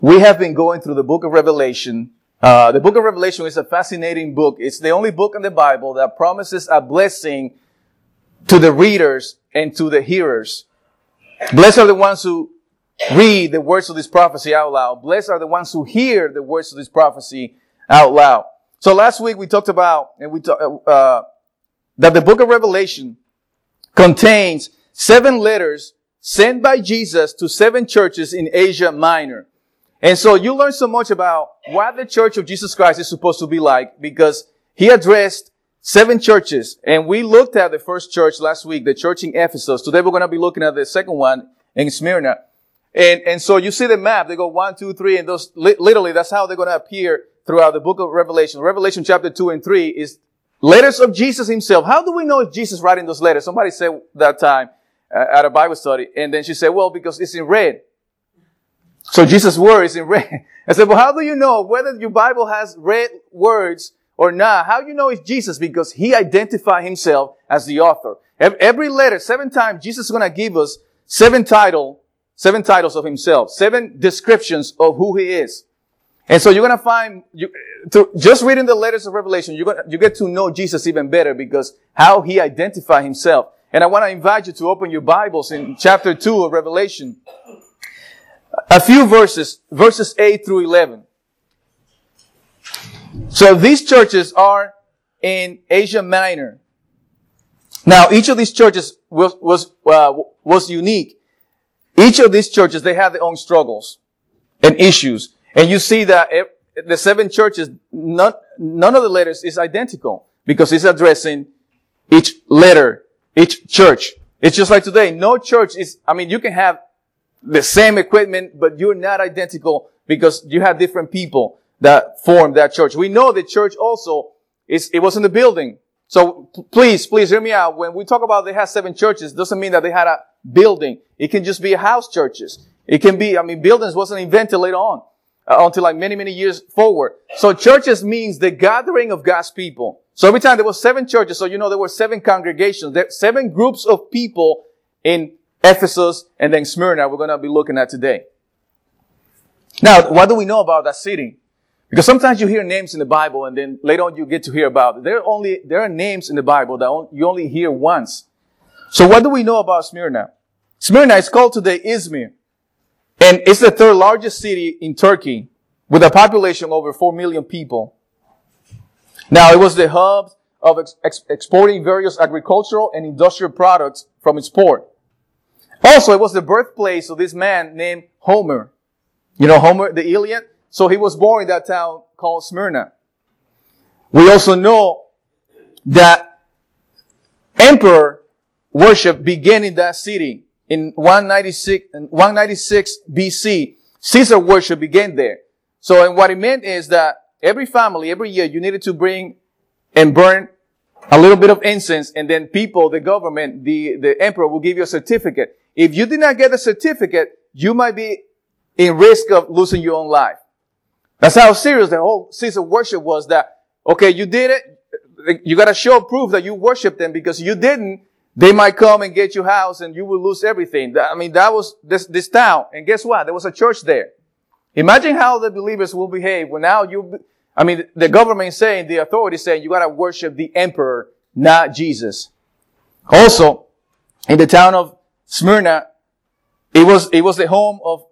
We have been going through the book of Revelation. The book of Revelation is a fascinating book. It's the only book in the Bible that promises a blessing to the readers and to the hearers. Blessed are the ones who read the words of this prophecy out loud. Blessed are the ones who hear the words of this prophecy out loud. So last week we talked about, that the book of Revelation contains 7 letters sent by Jesus to 7 churches in Asia Minor. And so you learn so much about what the Church of Jesus Christ is supposed to be like, because he addressed 7 churches. And we looked at the first church last week, the church in Ephesus. Today we're going to be looking at the second one in Smyrna. And so you see the map. They go 1, 2, 3, and those literally that's how they're going to appear throughout the book of Revelation. Revelation chapter 2 and 3 is letters of Jesus himself. How do we know if Jesus writing those letters? Somebody said that time at a Bible study, and then she said, well, because it's in red. So Jesus' word is in red. I said, well, how do you know whether your Bible has red words or not? How do you know it's Jesus? Because he identified himself as the author. Every letter, 7 times, Jesus is going to give us 7 titles of himself, 7 descriptions of who he is. And so you're going to find, just reading the letters of Revelation, you get to know Jesus even better because how he identified himself. And I want to invite you to open your Bibles in chapter 2 of Revelation. A few verses 8 through 11. So these churches are in Asia Minor. Now, each of these churches was unique. Each of these churches, they have their own struggles and issues. And you see that the 7 churches, none of the letters is identical because it's addressing each letter, each church. It's just like today. No church is, you can have the same equipment, but you're not identical because you have different people that form that church. We know the church also it was in the building. So please hear me out. When we talk about they have 7 churches, doesn't mean that they had a building. It can just be house churches. It can be, buildings wasn't invented later on, until like many, many years forward. So churches means the gathering of God's people. So every time there was 7 churches, so there were 7 congregations, there 7 groups of people in Ephesus and then Smyrna we're going to be looking at today. Now, what do we know about that city? Because sometimes you hear names in the Bible and then later on you get to hear about it. There are names in the Bible that you only hear once. So what do we know about Smyrna? Smyrna is called today Izmir. And it's the 3rd largest city in Turkey with a population of over 4 million people. Now, it was the hub of exporting various agricultural and industrial products from its port. Also, it was the birthplace of this man named Homer. Homer, the Iliad? So he was born in that town called Smyrna. We also know that emperor worship began in that city in 196 BC. Caesar worship began there. So, and what it meant is that every family, every year, you needed to bring and burn a little bit of incense, and then the government, the emperor will give you a certificate. If you did not get a certificate, you might be in risk of losing your own life. That's how serious the whole Caesar worship was, that, okay, you did it, you gotta show proof that you worship them, because you didn't, they might come and get your house and you will lose everything. That was this town. And guess what? There was a church there. Imagine how the believers will behave when now the government is saying, the authority is saying, you gotta worship the emperor, not Jesus. Also, in the town of Smyrna, it was the home of,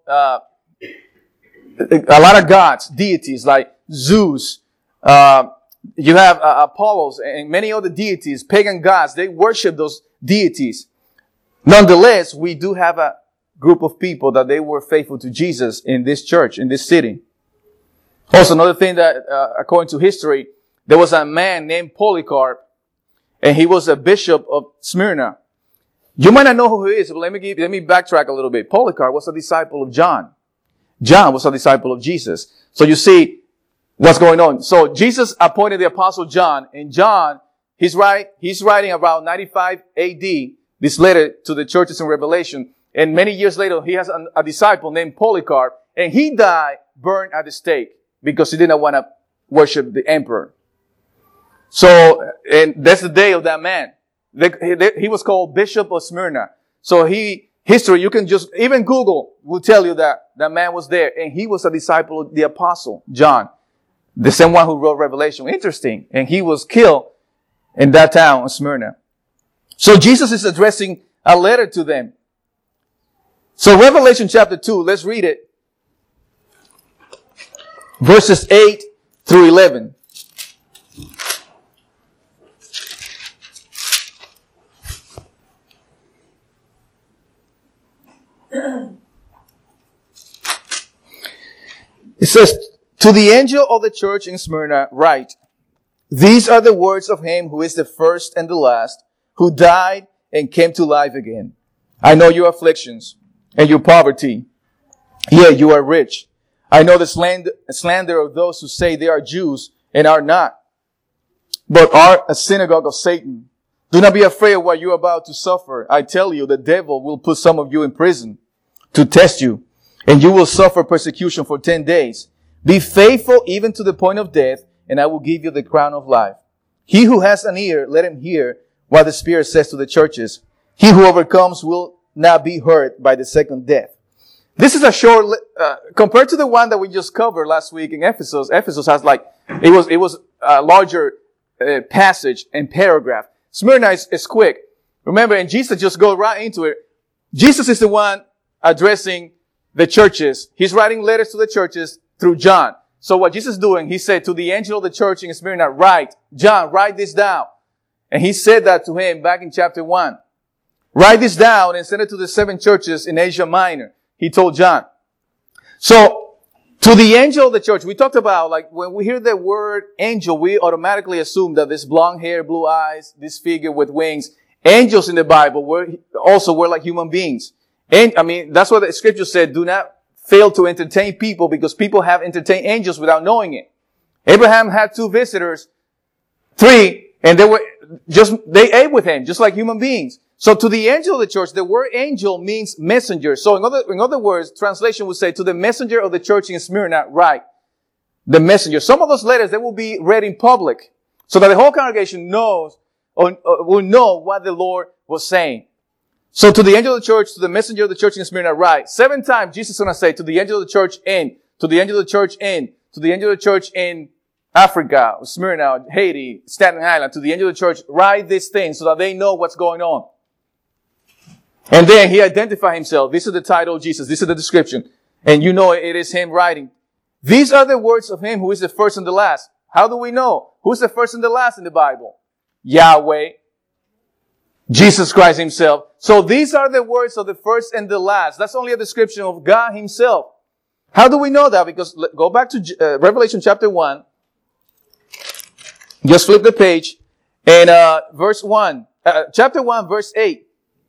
a lot of gods, deities like Zeus. You have Apollos and many other deities, pagan gods. They worship those deities. Nonetheless, we do have a group of people that they were faithful to Jesus in this church, in this city. Also, another thing that, according to history, there was a man named Polycarp, and he was a bishop of Smyrna. You might not know who he is, but let me backtrack a little bit. Polycarp was a disciple of John. John was a disciple of Jesus. So you see what's going on. So Jesus appointed the apostle John, and John, he's writing around 95 AD, this letter to the churches in Revelation. And many years later, he has a disciple named Polycarp, and he died burned at the stake because he didn't want to worship the emperor. So, and that's the day of that man. He was called Bishop of Smyrna. So he history, you can just, even Google will tell you that that man was there. And he was a disciple of the apostle, John, the same one who wrote Revelation. Interesting. And he was killed in that town, Smyrna. So Jesus is addressing a letter to them. So Revelation chapter 2, let's read it. Verses 8 through 11. It says, to the angel of the church in Smyrna, write, these are the words of him who is the first and the last, who died and came to life again. I know your afflictions and your poverty. Yea, you are rich. I know the slander of those who say they are Jews and are not, but are a synagogue of Satan. Do not be afraid of what you are about to suffer. I tell you, the devil will put some of you in prison to test you, and you will suffer persecution for 10 days. Be faithful even to the point of death, and I will give you the crown of life. He who has an ear, let him hear what the Spirit says to the churches. He who overcomes will not be hurt by the second death. This is a short, compared to the one that we just covered last week in Ephesus. Ephesus has it was a larger passage and paragraph. Smyrna is quick. Remember, and Jesus just goes right into it. Jesus is the one addressing the churches. He's writing letters to the churches through John. So what Jesus is doing, he said to the angel of the church in Smyrna, John, write this down. And he said that to him back in chapter 1. Write this down and send it to the 7 churches in Asia Minor. He told John. So, to the angel of the church, we talked about, when we hear the word angel, we automatically assume that this blonde hair, blue eyes, this figure with wings. Angels in the Bible were like human beings. And, that's what the scripture said, do not fail to entertain people, because people have entertained angels without knowing it. Abraham had 2 visitors, 3, and they ate with him, just like human beings. So to the angel of the church, the word angel means messenger. So in other words, translation would say, to the messenger of the church in Smyrna, write. The messenger. Some of those letters, they will be read in public, so that the whole congregation knows, or will know what the Lord was saying. So to the angel of the church, to the messenger of the church in Smyrna, write. 7 times Jesus is going to say, to the angel of the church in, to the angel of the church in, to the angel of the church in Africa, Smyrna, Haiti, Staten Island, to the angel of the church, write these things so that they know what's going on. And then he identified himself. This is the title of Jesus. This is the description. And you know it is him writing. These are the words of him who is the first and the last. How do we know? Who's the first and the last in the Bible? Yahweh. Jesus Christ himself. So these are the words of the first and the last. That's only a description of God himself. How do we know that? Because go back to Revelation chapter 1. Just flip the page. And verse 1. Chapter 1, verse 8.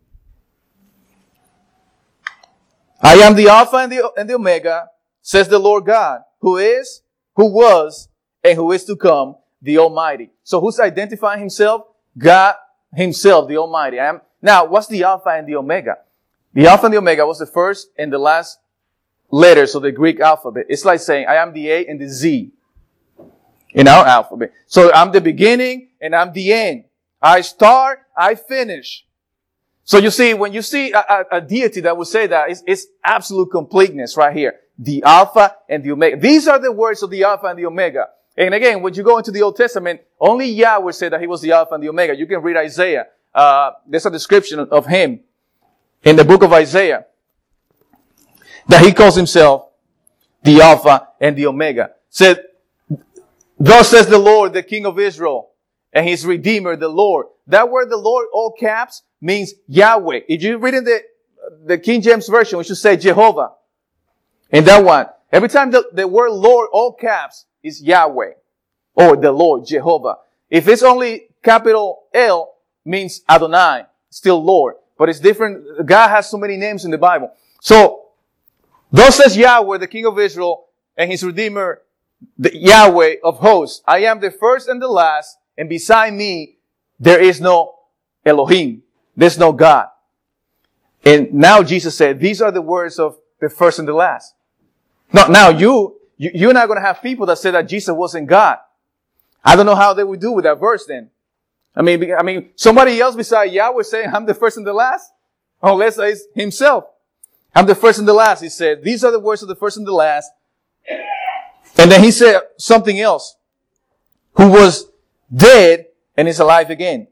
I am the Alpha and the Omega, says the Lord God, who is, who was, and who is to come, the Almighty. So who's identifying himself? God himself, the Almighty. Now, what's the Alpha and the Omega? The Alpha and the Omega was the first and the last letters of the Greek alphabet. It's like saying, I am the A and the Z in our alphabet. So I'm the beginning and I'm the end. I start, I finish. So you see, when you see a deity that would say that, it's absolute completeness right here. The Alpha and the Omega. These are the words of the Alpha and the Omega. And again, when you go into the Old Testament, only Yahweh said that he was the Alpha and the Omega. You can read Isaiah. There's a description of him in the book of Isaiah, that he calls himself the Alpha and the Omega. Said, thus says the Lord, the King of Israel, and his Redeemer, the Lord. That word, the Lord, all caps, means Yahweh. If you read in the King James Version, we should say Jehovah. In that one, every time the word Lord, all caps, is Yahweh. Or the Lord, Jehovah. If it's only capital L, means Adonai, still Lord. But it's different. God has so many names in the Bible. So, thus says Yahweh, the King of Israel, and his Redeemer, the Yahweh of hosts. I am the first and the last, and beside me, there is no Elohim. There's no God. And now Jesus said, these are the words of the first and the last. Now you're not going to have people that say that Jesus wasn't God. I don't know how they would do with that verse then. I mean, somebody else besides Yahweh saying, I'm the first and the last? unless it's himself. I'm the first and the last, he said. These are the words of the first and the last. And then he said something else. Who was dead and is alive again.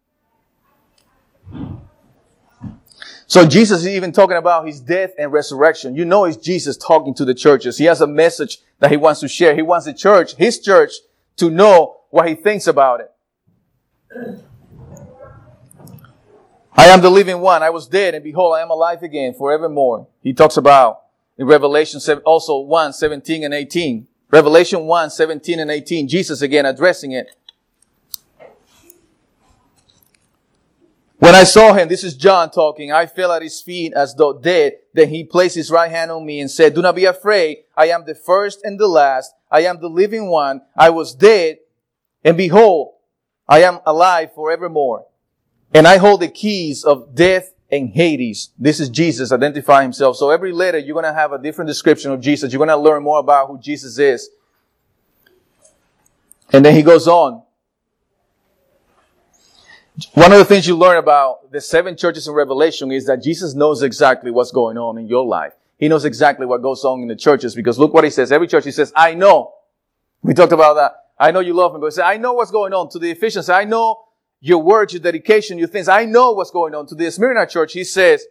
So Jesus is even talking about his death and resurrection. You know it's Jesus talking to the churches. He has a message that he wants to share. He wants the church, his church, to know what he thinks about it. I am the living one. I was dead, and behold, I am alive again forevermore. He talks about in Revelation 7, also 1, 17 and 18. Revelation 1, 17 and 18. Jesus again addressing it. When I saw him, this is John talking, I fell at his feet as though dead. Then he placed his right hand on me and said, do not be afraid. I am the first and the last. I am the living one. I was dead, and behold, I am alive forevermore. And I hold the keys of death and Hades. This is Jesus identifying himself. So every letter, you're going to have a different description of Jesus. You're going to learn more about who Jesus is. And then he goes on. One of the things you learn about the 7 churches in Revelation is that Jesus knows exactly what's going on in your life. He knows exactly what goes on in the churches, because look what he says. Every church, he says, I know. We talked about that. I know you love me, but he says, I know what's going on. To the Ephesians, I know your words, your dedication, your things. I know what's going on. To the Smyrna church, he says,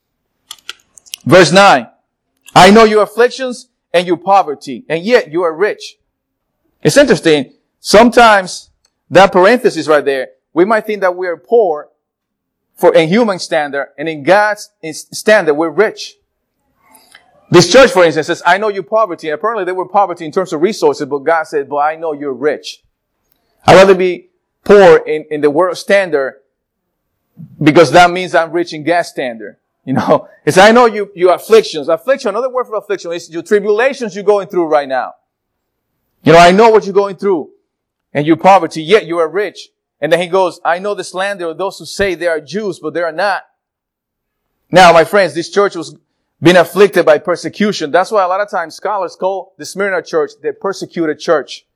verse 9, I know your afflictions and your poverty, and yet you are rich. It's interesting. Sometimes that parenthesis right there, we might think that we are poor in human standard, and in God's standard, we're rich. This church, for instance, says, I know your poverty. Apparently, they were poverty in terms of resources, but God said, but I know you're rich. I'd rather be poor in the world standard, because that means I'm rich in God's standard. You know, it's, I know your afflictions. Affliction, another word for affliction is your tribulations you're going through right now. You know, I know what you're going through, and your poverty, yet you are rich. And then he goes, I know the slander of those who say they are Jews, but they are not. Now, my friends, this church was being afflicted by persecution. That's why a lot of times scholars call the Smyrna church the persecuted church.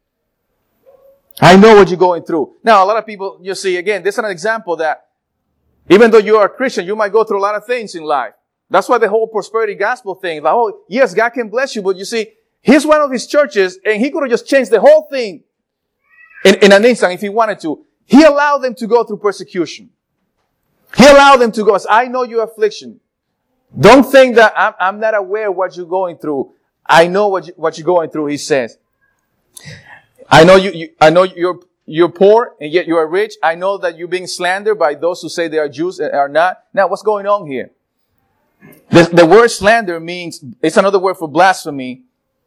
I know what you're going through. Now, a lot of people, you see, again, this is an example that even though you are a Christian, you might go through a lot of things in life. That's why the whole prosperity gospel thing, like, oh, yes, God can bless you, but you see, here's one of his churches, and he could have just changed the whole thing in an instant if he wanted to. He allowed them to go through persecution. He allowed them to go. I know your affliction. Don't think that I'm not aware of what you're going through. I know what you're going through, he says. I know I know you're poor and yet you are rich. I know that you're being slandered by those who say they are Jews and are not. Now, what's going on here? The word slander means, it's another word for blasphemy.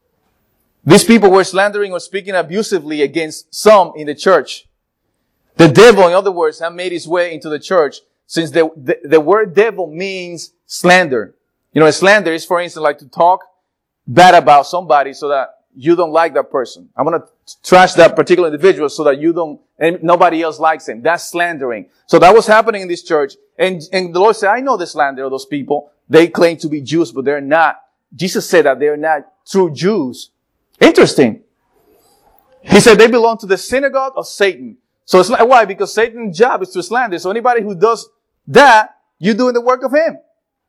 These people were slandering or speaking abusively against some in the church. The devil, in other words, had made his way into the church, since the word devil means slander. You know, a slander is, for instance, like to talk bad about somebody so that you don't like that person. I'm going to trash that particular individual so that you don't, and nobody else likes him. That's slandering. So that was happening in this church. And the Lord said, I know the slander of those people. They claim to be Jews, but they're not. Jesus said that they're not true Jews. Interesting. He said they belong to the synagogue of Satan. So it's like, why? Because Satan's job is to slander. So anybody who does that, you're doing the work of him.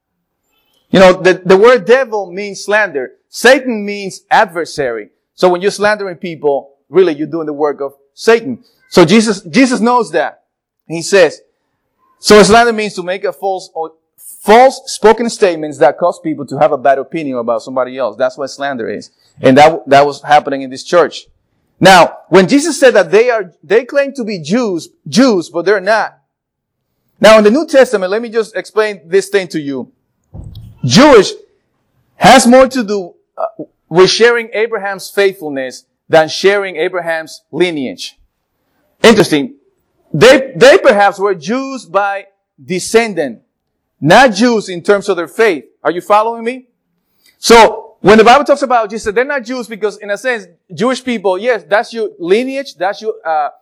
You know, the word devil means slander. Satan means adversary. So when you're slandering people, really you're doing the work of Satan. So Jesus knows that. He says, so slander means to make a false spoken statements that cause people to have a bad opinion about somebody else. That's what slander is. And that was happening in this church. Now, when Jesus said that they claim to be Jews, but they're not. Now, in the New Testament, let me just explain this thing to you. Jewish has more to do with sharing Abraham's faithfulness than sharing Abraham's lineage. Interesting. They perhaps were Jews by descendant, not Jews in terms of their faith. Are you following me? So, when the Bible talks about Jesus, they're not Jews because, in a sense, Jewish people, yes, that's your lineage, that's your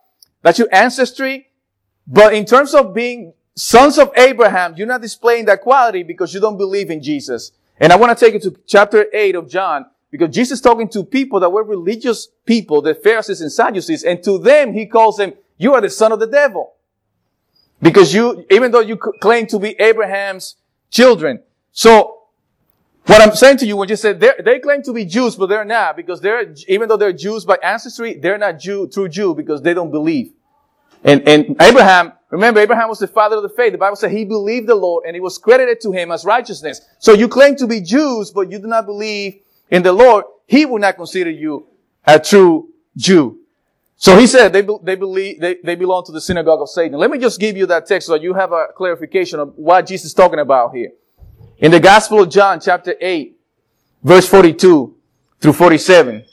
ancestry. But in terms of being sons of Abraham, you're not displaying that quality because you don't believe in Jesus. And I want to take you to chapter 8 of John, because Jesus is talking to people that were religious people, the Pharisees and Sadducees, and to them, he calls them, you are the son of the devil. Because even though you claim to be Abraham's children. So, what I'm saying to you, when you said they claim to be Jews, but they're not, because even though they're Jews by ancestry, they're not true Jew because they don't believe. And Abraham, remember, Abraham was the father of the faith. The Bible said he believed the Lord and it was credited to him as righteousness. So you claim to be Jews, but you do not believe in the Lord. He will not consider you a true Jew. So he said they belong to the synagogue of Satan. Let me just give you that text so you have a clarification of what Jesus is talking about here. In the Gospel of John, chapter 8, verse 42 through 47.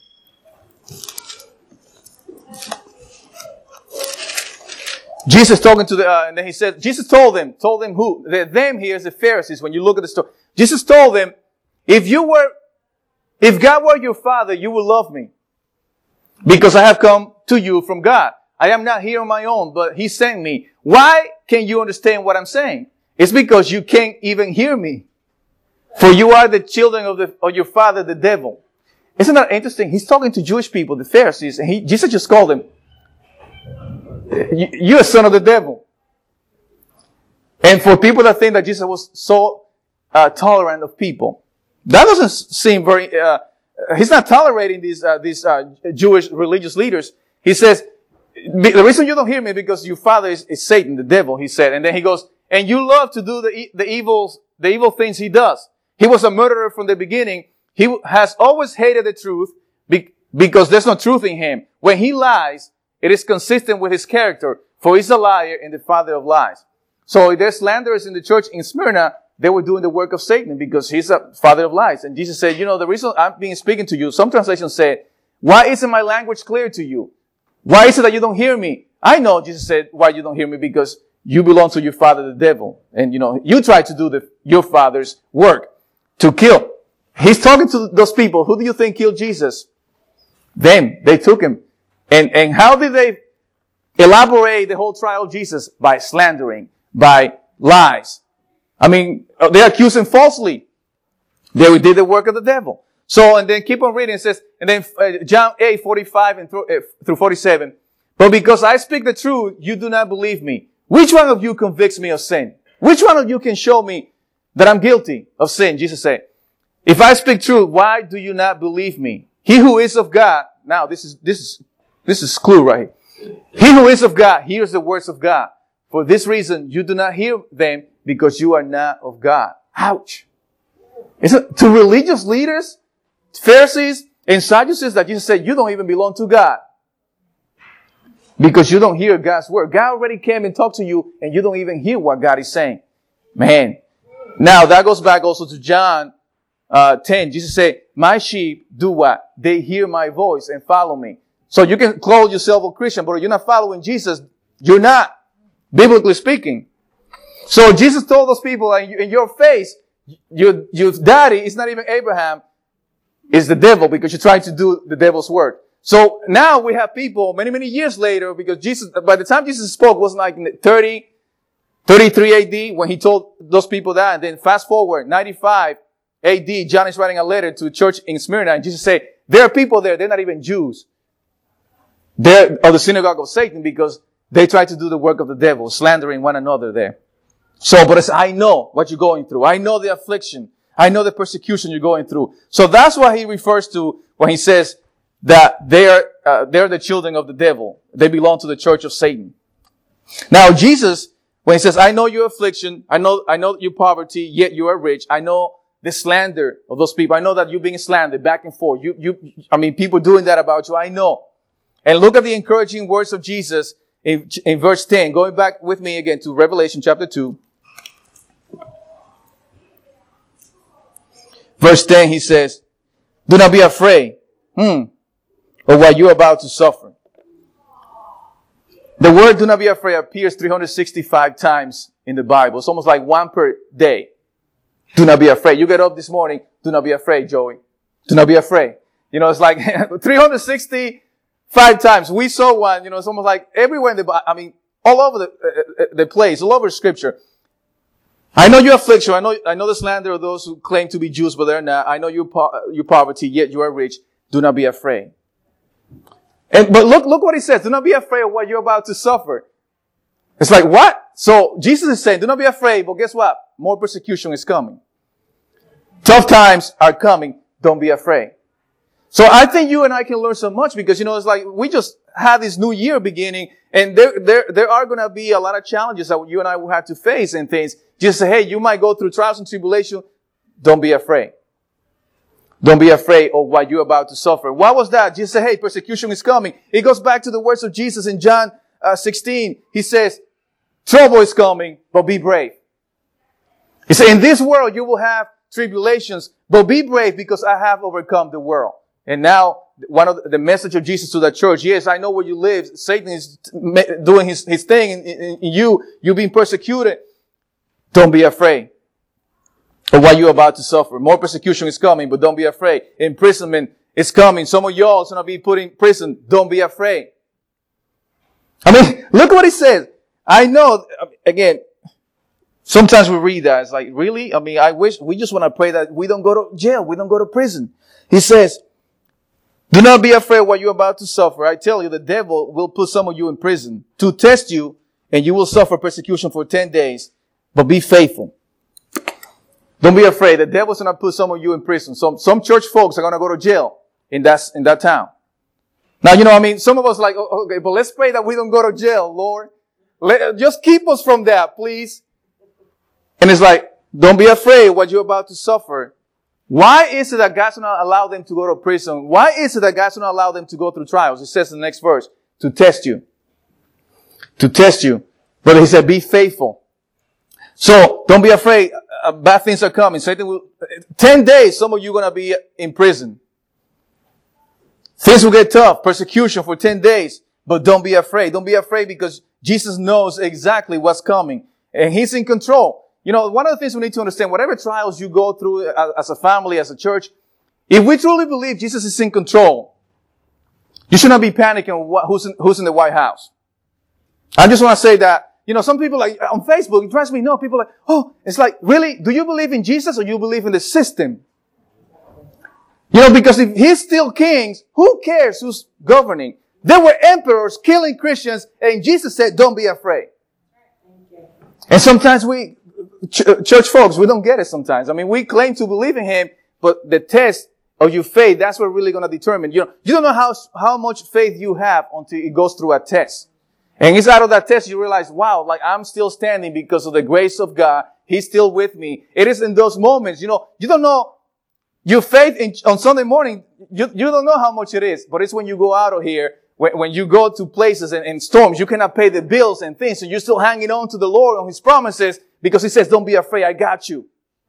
Jesus talking to and then he said, Jesus told them who? Them here is the Pharisees. When you look at the story, Jesus told them, if God were your father, you would love me. Because I have come to you from God. I am not here on my own, but he sent me. Why can't you understand what I'm saying? It's because you can't even hear me. For you are the children of your father, the devil. Isn't that interesting? He's talking to Jewish people, the Pharisees, and Jesus just called them, you're a son of the devil. And for people that think that Jesus was so tolerant of people, that doesn't seem very. He's not tolerating these Jewish religious leaders. He says, the reason you don't hear me is because your father is Satan, the devil. He said, and then he goes, and you love to do the evil things he does. He was a murderer from the beginning. He has always hated the truth because there's no truth in him. When he lies, it is consistent with his character, for he's a liar and the father of lies. So if there's slanderers in the church in Smyrna, they were doing the work of Satan because he's a father of lies. And Jesus said, the reason I'm speaking to you, some translations say, why isn't my language clear to you? Why is it that you don't hear me? I know, Jesus said, why you don't hear me, because you belong to your father, the devil. And, you try to do your father's work to kill. He's talking to those people. Who do you think killed Jesus? Them. They took him. And how did they elaborate the whole trial of Jesus? By slandering, by lies. I mean, they accused him falsely. They did the work of the devil. So, and then keep on reading. It says, and then John 8, 45 and through 47. But because I speak the truth, you do not believe me. Which one of you convicts me of sin? Which one of you can show me that I'm guilty of sin? Jesus said, if I speak truth, why do you not believe me? He who is of God. Now, this is clue right here. He who is of God hears the words of God. For this reason, you do not hear them because you are not of God. Ouch. To religious leaders, Pharisees, and Sadducees, that Jesus said, you don't even belong to God. Because you don't hear God's word. God already came and talked to you, and you don't even hear what God is saying. Man. Now, that goes back also to John 10. Jesus said, my sheep do what? They hear my voice and follow me. So you can call yourself a Christian, but if you're not following Jesus, you're not, biblically speaking. So Jesus told those people, in your face, your daddy is not even Abraham, it's the devil, because you're trying to do the devil's work. So now we have people many, many years later, because by the time Jesus spoke, it was like 33 AD when he told those people that. And then fast forward, 95 AD, John is writing a letter to a church in Smyrna, and Jesus said, there are people there, they're not even Jews. They're of the synagogue of Satan because they try to do the work of the devil, slandering one another there. So, but I know what you're going through. I know the affliction. I know the persecution you're going through. So that's what he refers to when he says that they're the children of the devil. They belong to the church of Satan. Now, Jesus, when he says, I know your affliction, I know your poverty, yet you are rich. I know the slander of those people. I know that you're being slandered back and forth. People doing that about you. I know. And look at the encouraging words of Jesus in verse 10. Going back with me again to Revelation chapter 2. Verse 10, he says, do not be afraid of what you're about to suffer. The word do not be afraid appears 365 times in the Bible. It's almost like one per day. Do not be afraid. You get up this morning, do not be afraid, Joey. Do not be afraid. It's like 365 times. We saw one, it's almost like everywhere in the Bible, all over the place, all over Scripture. I know your affliction. I know the slander of those who claim to be Jews, but they're not. I know your poverty, yet you are rich. Do not be afraid. But look what he says. Do not be afraid of what you're about to suffer. It's like, what? So Jesus is saying, do not be afraid, but guess what? more persecution is coming. Tough times are coming. Don't be afraid. So I think you and I can learn so much because, it's like we just had this new year beginning and there are going to be a lot of challenges that you and I will have to face and things. Just say, hey, you might go through trials and tribulation. Don't be afraid. Don't be afraid of what you're about to suffer. What was that? Just say, hey, persecution is coming. It goes back to the words of Jesus in John 16. He says, trouble is coming, but be brave. He said, in this world you will have tribulations, but be brave because I have overcome the world. And now, one of the message of Jesus to the church, yes, I know where you live. Satan is doing his thing in you. You're being persecuted. Don't be afraid of what you're about to suffer. More persecution is coming, but don't be afraid. Imprisonment is coming. Some of y'all is going to be put in prison. Don't be afraid. I mean, look what he says. I know, again, sometimes we read that. It's like, really? I mean, I wish we just want to pray that we don't go to jail. We don't go to prison. He says, do not be afraid of what you're about to suffer. I tell you, the devil will put some of you in prison to test you, and you will suffer persecution for 10 days. But be faithful. Don't be afraid. The devil's going to put some of you in prison. Some church folks are going to go to jail in that town. Now, some of us like, okay, but let's pray that we don't go to jail, Lord. Just keep us from that, please. And it's like, don't be afraid of what you're about to suffer. Why is it that God's not allow them to go to prison? Why is it that God's not allow them to go through trials? It says in the next verse, to test you. To test you. But he said, be faithful. So, don't be afraid. Bad things are coming. Satan will, 10 days, some of you are going to be in prison. Things will get tough. Persecution for 10 days. But don't be afraid. Don't be afraid because Jesus knows exactly what's coming. And He's in control. One of the things we need to understand, whatever trials you go through as a family, as a church, if we truly believe Jesus is in control, you should not be panicking who's in the White House. I just want to say that, some people like on Facebook, it drives me nuts. People are like, oh, it's like, really? Do you believe in Jesus or you believe in the system? Because if He's still king, who cares who's governing? There were emperors killing Christians and Jesus said, don't be afraid. And sometimes church folks, we don't get it sometimes. We claim to believe in Him, but the test of your faith, that's what really going to determine. You don't know how much faith you have until it goes through a test. And it's out of that test you realize, wow, like I'm still standing because of the grace of God. He's still with me. It is in those moments, you don't know your faith on Sunday morning. You don't know how much it is, but it's when you go out of here, when you go to places and storms, you cannot pay the bills and things. So you're still hanging on to the Lord on His promises because He says, don't be afraid. I got you.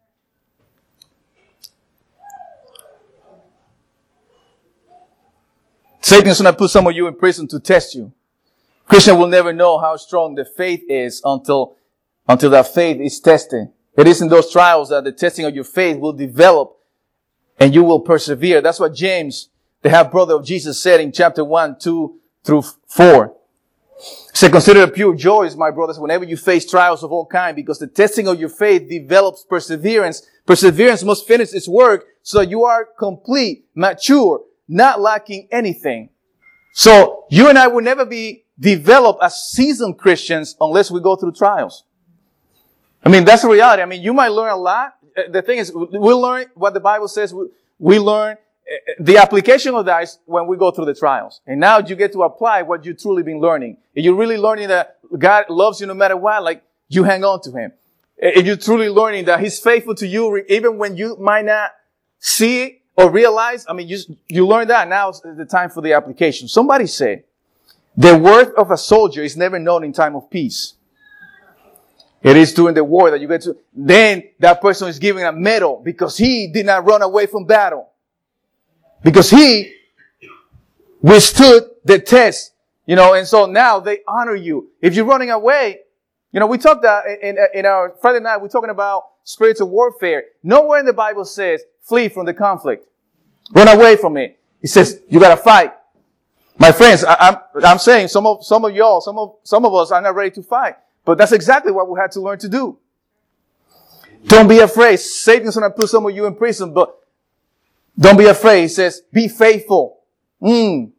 Satan's going to put some of you in prison to test you. Christian will never know how strong the faith is until that faith is tested. It is in those trials that the testing of your faith will develop and you will persevere. That's what James, the half-brother of Jesus, said in chapter 1, 2 through 4. He said, consider it pure joy, my brothers, whenever you face trials of all kind, because the testing of your faith develops perseverance. Perseverance must finish its work so that you are complete, mature, not lacking anything. So you and I will never be developed as seasoned Christians unless we go through trials. That's the reality. You might learn a lot. The thing is, we'll learn what the Bible says. We learn the application of that is when we go through the trials. And now you get to apply what you've truly been learning. If you're really learning that God loves you no matter what, like you hang on to Him. If you're truly learning that He's faithful to you, even when you might not see it or realize, you learn that. Now is the time for the application. Somebody said, the worth of a soldier is never known in time of peace. It is during the war that you get to, then that person is given a medal because he did not run away from battle. Because he withstood the test, and so now they honor you. If you're running away, we talked that in our Friday night, we're talking about spiritual warfare. Nowhere in the Bible says flee from the conflict. Run away from it. It says you gotta fight. My friends, I'm saying some of y'all, some of us are not ready to fight. But that's exactly what we had to learn to do. Don't be afraid. Satan's going to put some of you in prison, but don't be afraid. He says, be faithful. The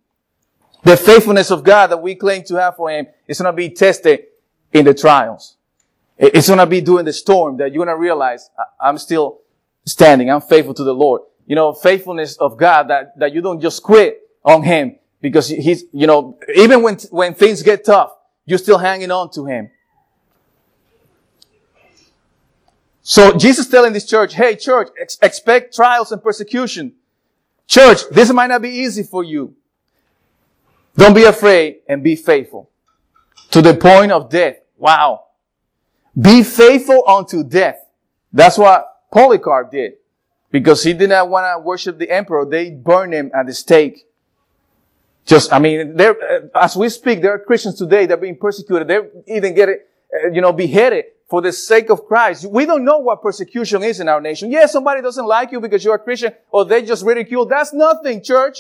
faithfulness of God that we claim to have for Him is going to be tested in the trials. It's going to be during the storm that you're going to realize I'm still standing. I'm faithful to the Lord. You know, faithfulness of God, that you don't just quit on Him because He's, you know, even when things get tough, you're still hanging on to Him. So Jesus telling this church, hey church, expect trials and persecution. Church, this might not be easy for you. Don't be afraid and be faithful to the point of death. Wow. Be faithful unto death. That's what Polycarp did. Because he did not want to worship the emperor. They burned him at the stake. As we speak, there are Christians today that are being persecuted. They're even getting, beheaded for the sake of Christ. We don't know what persecution is in our nation. Yes, somebody doesn't like you because you're a Christian, or they just ridicule. That's nothing, church.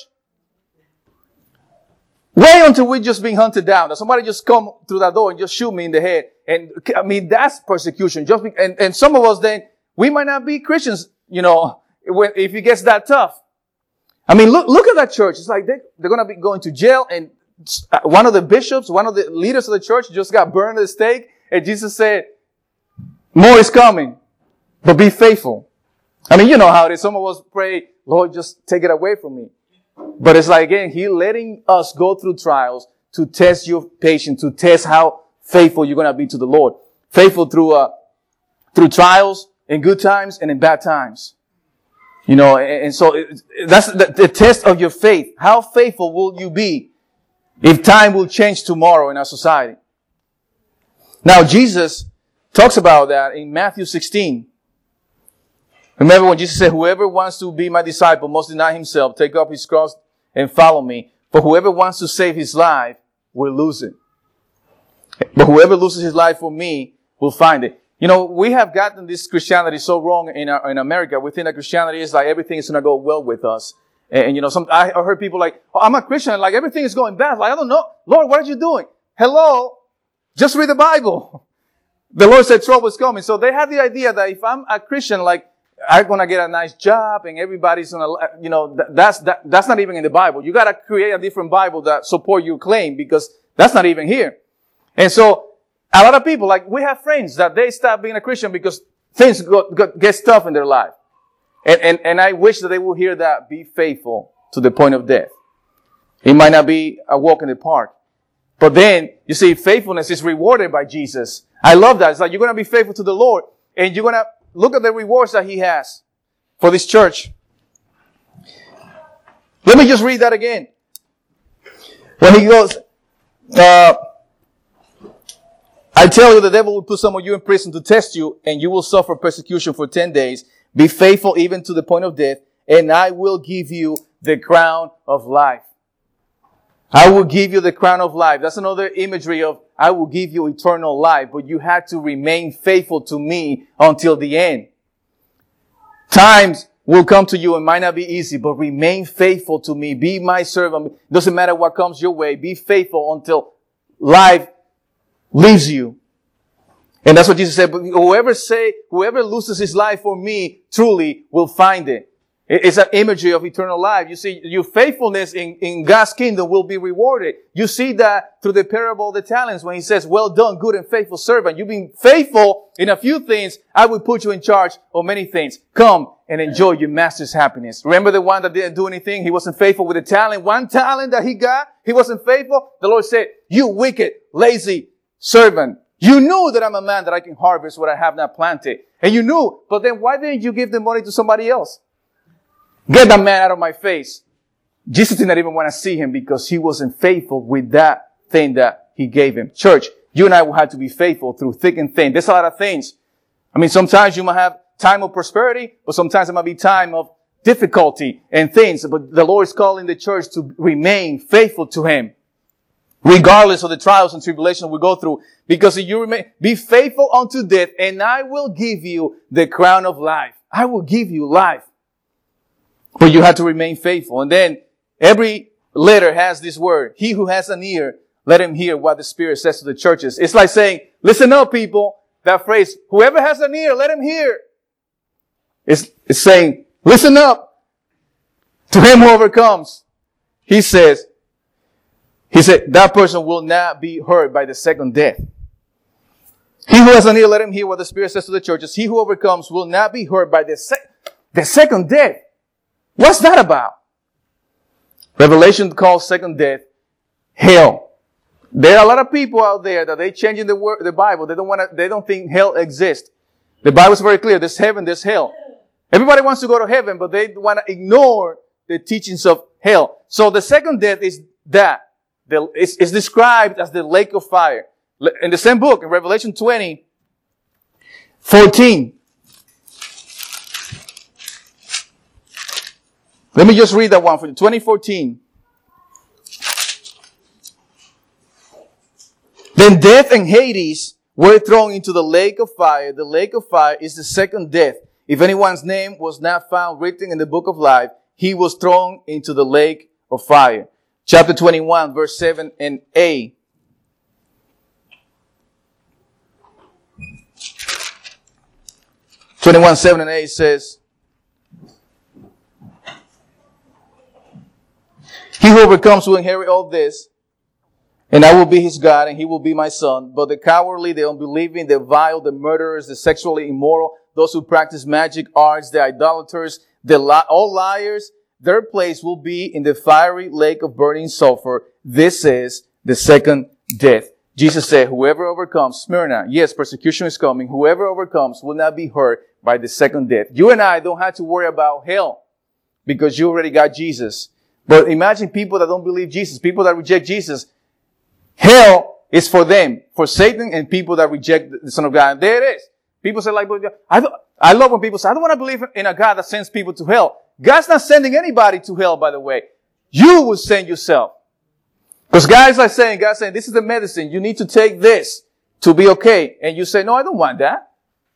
Wait until we're just being hunted down. That somebody just come through that door and just shoot me in the head. And that's persecution. And some of us then, we might not be Christians, if it gets that tough. Look at that church. It's like they're going to be going to jail, and one of the bishops, one of the leaders of the church just got burned at the stake. And Jesus said, more is coming, but be faithful. You know how it is. Some of us pray, Lord, just take it away from me. But it's like, again, He letting us go through trials to test your patience, to test how faithful you're going to be to the Lord. Faithful through trials, in good times and in bad times. And so that's the test of your faith. How faithful will you be if time will change tomorrow in our society? Now, Jesus talks about that in Matthew 16. Remember when Jesus said, whoever wants to be my disciple must deny himself, take up his cross and follow me. For whoever wants to save his life will lose it. But whoever loses his life for me will find it. We have gotten this Christianity so wrong in America. We think that Christianity is like everything is going to go well with us. And I heard people like, oh, I'm a Christian, like everything is going bad. Like, I don't know. Lord, what are you doing? Hello? Just read the Bible. The Lord said trouble is coming. So they have the idea that if I'm a Christian, like, I'm going to get a nice job and everybody's going to, that's not even in the Bible. You got to create a different Bible that support your claim, because that's not even here. And so a lot of people, like, we have friends that they stop being a Christian because things get tough in their life. And I wish that they will hear that, be faithful to the point of death. It might not be a walk in the park. But then, you see, faithfulness is rewarded by Jesus. I love that. It's like you're going to be faithful to the Lord, and you're going to look at the rewards that He has for this church. Let me just read that again. When He goes, I tell you, the devil will put some of you in prison to test you, and you will suffer persecution for 10 days. Be faithful even to the point of death, and I will give you the crown of life. I will give you the crown of life. That's another imagery of, I will give you eternal life, but you had to remain faithful to me until the end. Times will come to you and might not be easy, but remain faithful to me. Be my servant. Doesn't matter what comes your way. Be faithful until life leaves you. And that's what Jesus said. But whoever loses his life for me truly will find it. It's an imagery of eternal life. You see, your faithfulness in God's kingdom will be rewarded. You see that through the parable of the talents when He says, well done, good and faithful servant. You've been faithful in a few things. I will put you in charge of many things. Come and enjoy your master's happiness. Remember the one that didn't do anything? He wasn't faithful with the talent. One talent that he got, he wasn't faithful. The Lord said, you wicked, lazy servant. You knew that I'm a man that I can harvest what I have not planted. And you knew, but then why didn't you give the money to somebody else? Get that man out of my face. Jesus did not even want to see him because he wasn't faithful with that thing that He gave him. Church, you and I will have to be faithful through thick and thin. There's a lot of things. Sometimes you might have time of prosperity, but sometimes it might be time of difficulty and things. But the Lord is calling the church to remain faithful to Him, regardless of the trials and tribulations we go through. Because if you be faithful unto death, and I will give you the crown of life. I will give you life. But you have to remain faithful. And then every letter has this word. He who has an ear, let him hear what the Spirit says to the churches. It's like saying, listen up, people. That phrase, whoever has an ear, let him hear. It's saying, listen up. To him who overcomes, He said, that person will not be hurt by the second death. He who has an ear, let him hear what the Spirit says to the churches. He who overcomes will not be hurt by the second death. What's that about? Revelation calls second death hell. There are a lot of people out there that they changing the Bible. They don't think hell exists. The Bible is very clear. There's heaven, there's hell. Everybody wants to go to heaven, but they want to ignore the teachings of hell. So the second death is that. It's described as the lake of fire. In the same book, in Revelation 20:14. Let me just read that one for you. 20:14. Then death and Hades were thrown into the lake of fire. The lake of fire is the second death. If anyone's name was not found written in the book of life, he was thrown into the lake of fire. Chapter 21, verse 7 and 8. Twenty-one, 7 and 8 says, he who overcomes will inherit all this, and I will be his God, and he will be my son. But the cowardly, the unbelieving, the vile, the murderers, the sexually immoral, those who practice magic arts, the idolaters, all liars, their place will be in the fiery lake of burning sulfur. This is the second death. Jesus said, whoever overcomes, Smyrna, yes, persecution is coming. Whoever overcomes will not be hurt by the second death. You and I don't have to worry about hell because you already got Jesus. But imagine people that don't believe Jesus, people that reject Jesus. Hell is for them, for Satan and people that reject the Son of God. And there it is. People say like, I love when people say, I don't want to believe in a God that sends people to hell. God's not sending anybody to hell, by the way. You will send yourself. Because God's saying, this is the medicine. You need to take this to be okay. And you say, no, I don't want that.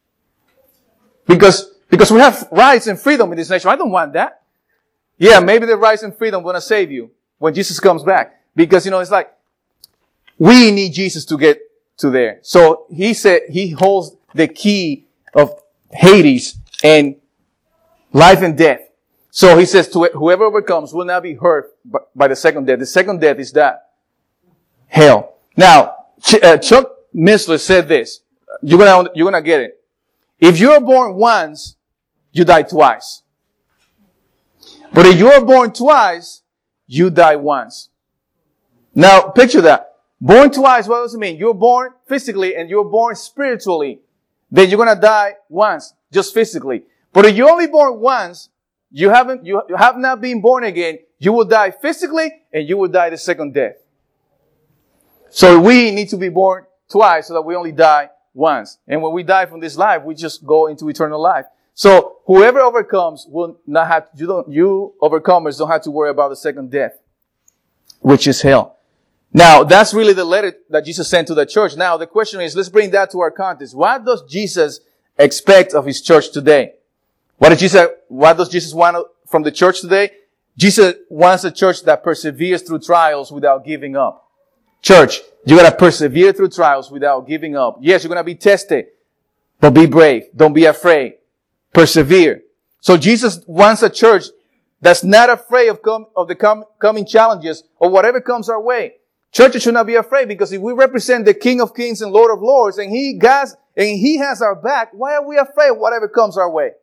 Because we have rights and freedom in this nation. I don't want that. Yeah, maybe the rights and freedom going to save you when Jesus comes back. Because, it's like, we need Jesus to get to there. So he said he holds the key of Hades and life and death. So he says, to whoever overcomes will not be hurt by the second death. The second death is that. Hell. Now, Chuck Missler said this. You're gonna get it. If you're born once, you die twice. But if you're born twice, you die once. Now, picture that. Born twice, what does it mean? You're born physically and you're born spiritually. Then you're gonna die once, just physically. But if you're only born once, you have not been born again, you will die physically and you will die the second death. So we need to be born twice so that we only die once. And when we die from this life, we just go into eternal life. So whoever overcomes will not have, you overcomers don't have to worry about the second death, which is hell. Now, that's really the letter that Jesus sent to the church. Now, the question is, let's bring that to our context. What does Jesus expect of his church today? What does Jesus want from the church today? Jesus wants a church that perseveres through trials without giving up. Church, you gotta persevere through trials without giving up. Yes, you're gonna be tested, but be brave. Don't be afraid. Persevere. So Jesus wants a church that's not afraid of the coming challenges or whatever comes our way. Churches should not be afraid because if we represent the King of Kings and Lord of Lords and He has our back, why are we afraid of whatever comes our way?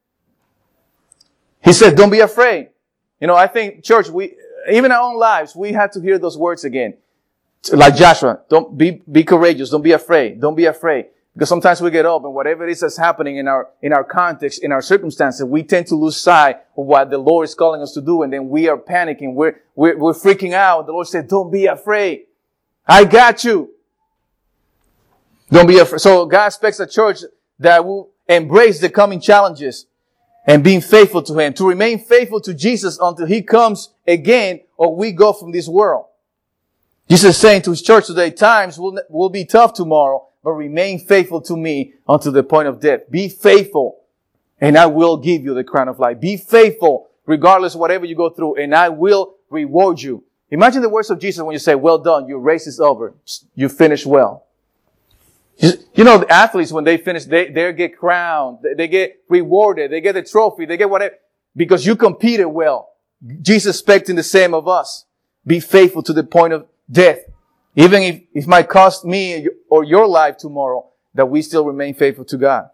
He said, don't be afraid. I think, church, even in our own lives, we have to hear those words again. Like Joshua, don't be courageous. Don't be afraid. Don't be afraid. Because sometimes we get up and whatever it is that's happening in our context, in our circumstances, we tend to lose sight of what the Lord is calling us to do. And then we are panicking. We're freaking out. The Lord said, don't be afraid. I got you. Don't be afraid. So God expects a church that will embrace the coming challenges and being faithful to Him, to remain faithful to Jesus until He comes again or we go from this world. Jesus is saying to His church today, times will be tough tomorrow, but remain faithful to me until the point of death. Be faithful, and I will give you the crown of life. Be faithful, regardless of whatever you go through, and I will reward you. Imagine the words of Jesus when you say, well done, your race is over. You finished well. The athletes, when they finish, they get crowned, they get rewarded, they get the trophy, they get whatever, because you competed well. Jesus expecting the same of us. Be faithful to the point of death. Even if it might cost me or your life tomorrow, that we still remain faithful to God.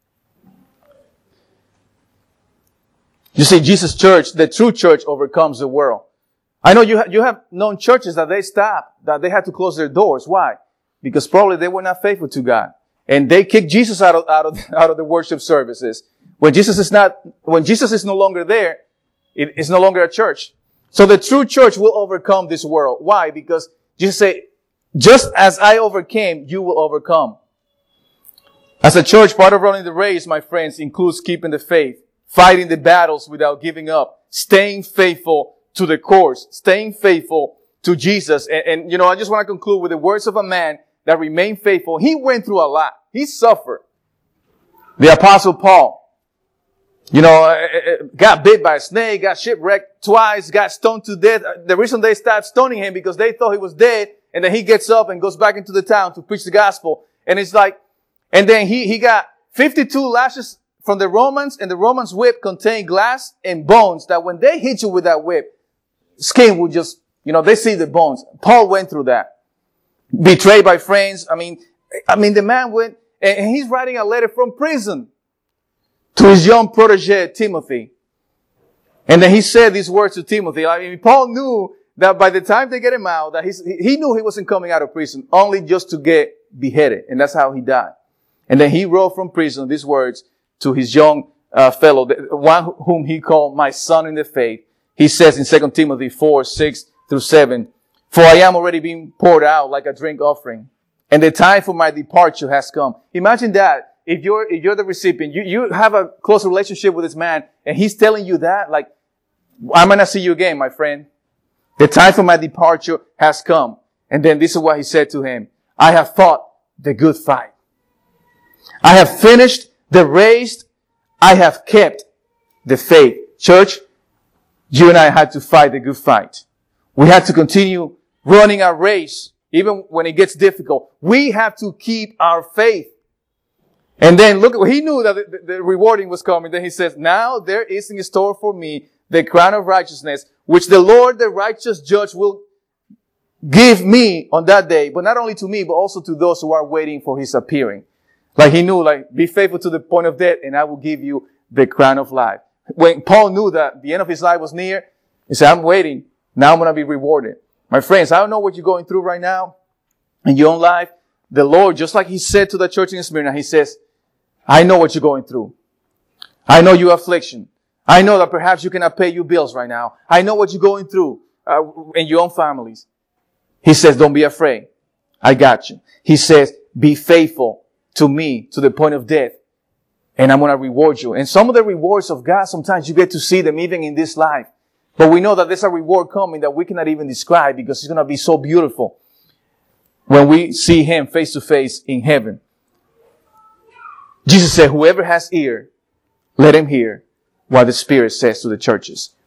You see, Jesus' church, the true church, overcomes the world. I know you have known churches that they stopped, that they had to close their doors. Why? Because probably they were not faithful to God. And they kicked Jesus out of the worship services. When Jesus is no longer there, it's no longer a church. So the true church will overcome this world. Why? Because Jesus said, just as I overcame, you will overcome. As a church, part of running the race, my friends, includes keeping the faith, fighting the battles without giving up, staying faithful to the course, staying faithful to Jesus. And I just want to conclude with the words of a man that remained faithful. He went through a lot. He suffered. The Apostle Paul, got bit by a snake, got shipwrecked twice, got stoned to death. The reason they stopped stoning him because they thought he was dead, and then he gets up and goes back into the town to preach the gospel. And it's like, and then he got 52 lashes from the Romans, and the Romans' whip contained glass and bones that when they hit you with that whip, skin would just, they see the bones. Paul went through that. Betrayed by friends. I mean, the man went, and he's writing a letter from prison to his young protege, Timothy. And then he said these words to Timothy. Paul knew that by the time they get him out, that he knew he wasn't coming out of prison only just to get beheaded. And that's how he died. And then he wrote from prison these words to his young fellow, the one whom he called my son in the faith. He says in 2 Timothy 4:6-7, for I am already being poured out like a drink offering, and the time for my departure has come. Imagine that. If you're the recipient, you have a close relationship with this man, and he's telling you that, like, I'm gonna see you again, my friend. The time for my departure has come. And then this is what he said to him. I have fought the good fight. I have finished the race. I have kept the faith. Church, you and I had to fight the good fight. We have to continue running our race, even when it gets difficult. We have to keep our faith. And then look, he knew that the rewarding was coming. Then he says, now there is in store for me the crown of righteousness, which the Lord, the righteous judge, will give me on that day. But not only to me, but also to those who are waiting for his appearing. Like he knew, be faithful to the point of death, and I will give you the crown of life. When Paul knew that the end of his life was near, he said, I'm waiting. Now I'm going to be rewarded. My friends, I don't know what you're going through right now in your own life. The Lord, just like he said to the church in Smyrna, he says, I know what you're going through. I know your affliction. I know that perhaps you cannot pay your bills right now. I know what you're going through in your own families. He says, don't be afraid. I got you. He says, be faithful to me to the point of death, and I'm going to reward you. And some of the rewards of God, sometimes you get to see them even in this life. But we know that there's a reward coming that we cannot even describe because it's going to be so beautiful when we see him face to face in heaven. Jesus said, whoever has ear, let him hear what the Spirit says to the churches.